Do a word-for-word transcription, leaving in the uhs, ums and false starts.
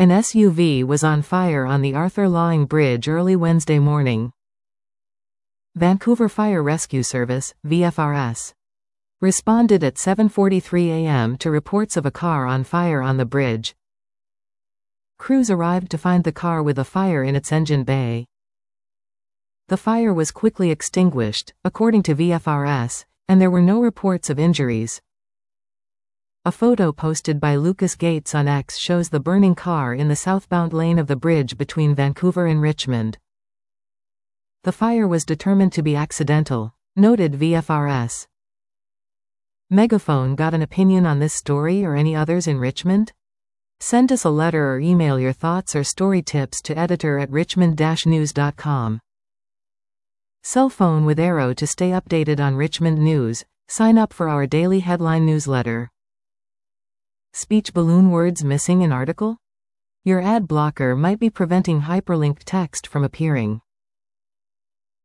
An S U V was on fire on the Arthur Laing Bridge early Wednesday morning. Vancouver Fire Rescue Service, V F R S, responded at seven forty-three a m to reports of a car on fire on the bridge. Crews arrived to find the car with a fire in its engine bay. The fire was quickly extinguished, according to V F R S, and there were no reports of injuries. A photo posted by Lucas Gates on X shows the burning car in the southbound lane of the bridge between Vancouver and Richmond. The fire was determined to be accidental, noted V F R S. Megaphone got an opinion on this story or any others in Richmond? Send us a letter or email your thoughts or story tips to editor at richmond dash news dot com. Cell phone with Arrow to stay updated on Richmond news. Sign up for our daily headline newsletter. Speech balloon words missing in article? Your ad blocker might be preventing hyperlinked text from appearing.